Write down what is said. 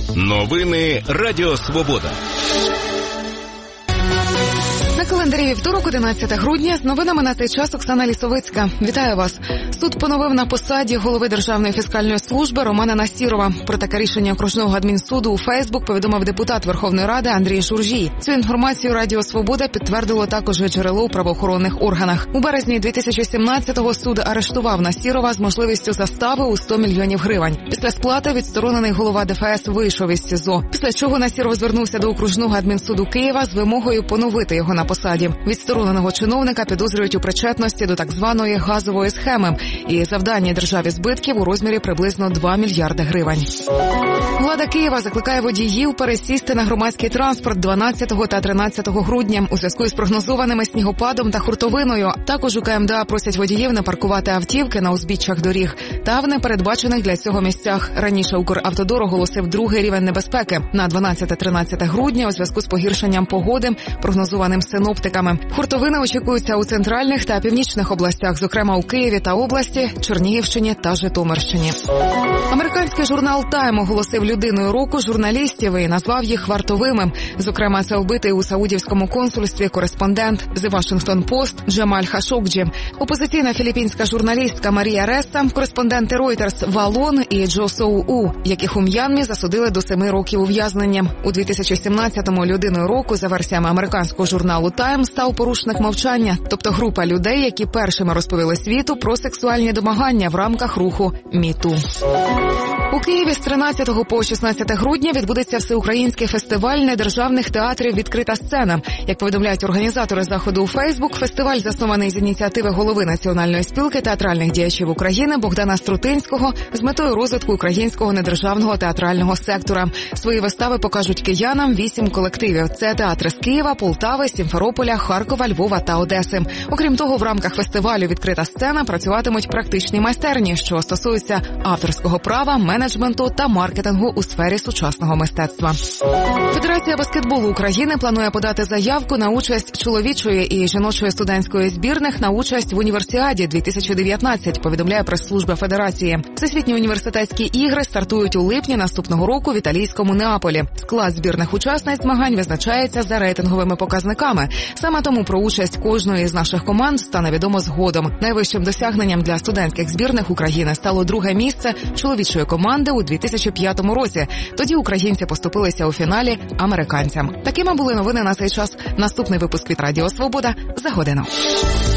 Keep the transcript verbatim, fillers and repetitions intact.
Новини Радіо Свобода. На календарі вівторок, одинадцяте грудня, з новинами на цей час Оксана Лісовицька. Вітаю вас. Суд поновив на посаді голови Державної фіскальної служби Романа Насірова. Про таке рішення окружного адмінсуду у Фейсбук повідомив депутат Верховної Ради Андрій Журжій. Цю інформацію Радіо Свобода підтвердило також джерело у правоохоронних органах. У березні дві тисячі сімнадцятого суд арештував Насірова з можливістю застави у сто мільйонів гривень. Після сплати відсторонений голова ДФС вийшов із СІЗО. Після чого Насіров звернувся до окружного адмінсуду Києва з вимогою поновити його на посаді. Відстороненого чиновника підозрюють у причетності до так званої газової схеми і завдання державі збитків у розмірі приблизно два мільярди гривень. Влада Києва закликає водіїв пересісти на громадський транспорт дванадцятого та тринадцятого грудня у зв'язку із прогнозованими снігопадом та хуртовиною. Також у КМДА просять водіїв не паркувати автівки на узбіччях доріг та в непередбачених для цього місцях. Раніше Укравтодор оголосив другий рівень небезпеки на дванадцяте-тринадцяте грудня у зв'язку з погіршенням погоди, прогнозованим синоптиками. Хуртовини очікуються у центральних та північних областях, зокрема у Києві та області, Чернігівщині та Житомирщині. Американський журнал «Тайм» оголосив людиною року журналістів і назвав їх вартовими. Зокрема, це вбитий у саудівському консульстві кореспондент The Washington Post Джамаль Хашокджі, опозиційна філіппінська журналістка Марія Реста, кореспонденти Reuters Валон і Джо Соу У, яких у М'янмі засудили до семи років ув'язнення. У дві тисячі сімнадцятому людиною року, за версіями американського журналу «Тайм», став порушник мовчання, тобто група людей, які першими розповіли світу про сексуальні домагання в рамках руху «Міту». У Києві з тринадцятого по шістнадцяте грудня відбудеться всеукраїнський фестиваль недержавних театрів «Відкрита сцена». Як повідомляють організатори заходу у Фейсбук, фестиваль заснований з ініціативи голови Національної спілки театральних діячів України Богдана Струтинського з метою розвитку українського недержавного театрального сектора. Свої вистави покажуть киянам вісім колективів. Це театри з Києва, Полтави, Сімферополя, Харкова, Львова та Одеси. Окрім того, в рамках фестивалю «Відкрита сцена» працюватимуть практичні майстерні, що стосуються авторського права, менеджменту та маркетингу у сфері сучасного мистецтва. Федерація баскетболу України планує подати заявку на участь чоловічої і жіночої студентської збірних на участь в Універсіаді дві тисячі дев'ятнадцять, повідомляє прес-служба Федерації. Всесвітні університетські ігри стартують у липні наступного року в італійському Неаполі. Склад збірних учасниць змагань визначається за рейтинговими показниками. Саме тому про участь кожної з наших команд стане відомо згодом. Найвищим досягненням для студентських збірних України стало друге місце чоловічої команди у дві тисячі п'ятому році. Тоді українці поступилися у фіналі американцям. Такими були новини на цей час. Наступний випуск від Радіо Свобода за годину.